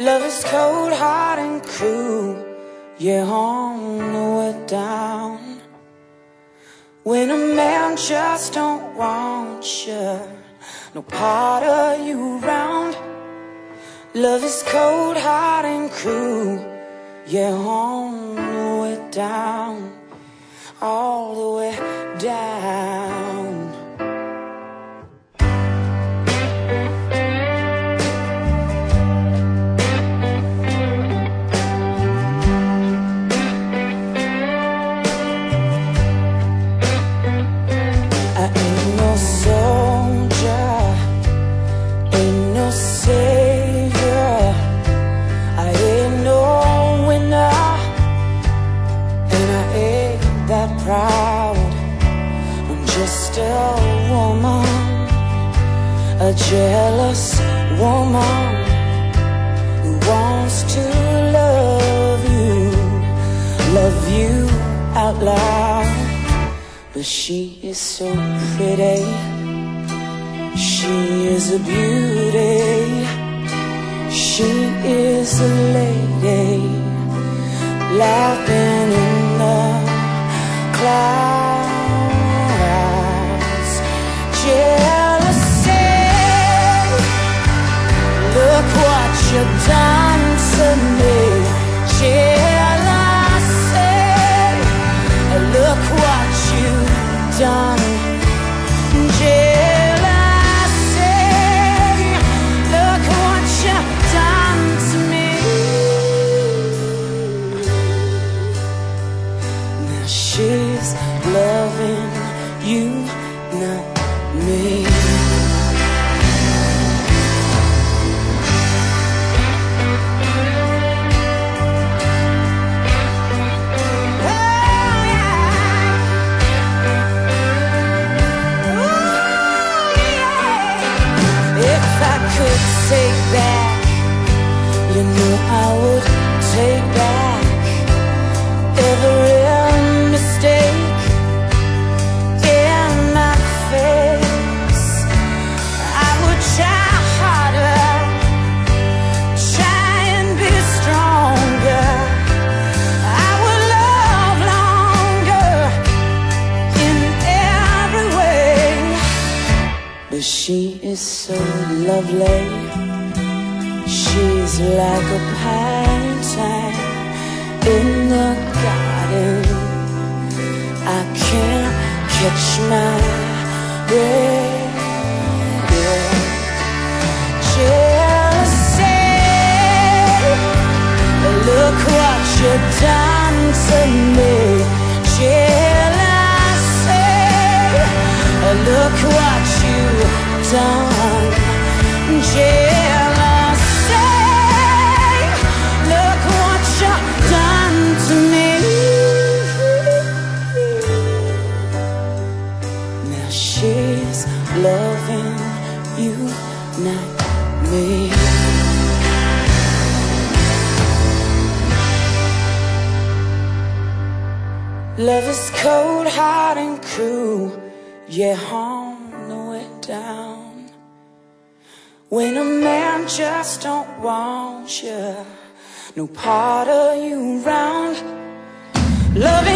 Love is cold, hard and cruel. Yeah, on the way down. When a man just don't want you, no part of you around. Love is cold, hard and cruel. Yeah, on the way down, all the way down. I ain't no soldier, ain't no savior, I ain't no winner, and I ain't that proud. I'm just a woman, a jealous woman who wants to love you out loud. But she is so pretty, she is a beauty, she is a lady, laughing in the clouds. Jealousy, look what you've done to me. Jealousy, look what you've done. Jealousy, look what you've done to me. Now she's loving you, not me. Take back, you know I would take back every mistake in my face. I would try harder, try and be stronger. I would love longer in every way. But she is so lovely, she's like a painting in the garden. I can't catch my breath. Jealousy, look what you've done to me. Jealousy, look what you've done. Jealousy, look what you've done to me. Now she's loving you, not me. Love is cold, hard and cruel. Yeah, on the way down. When a man just don't want you, no part of you around. Loving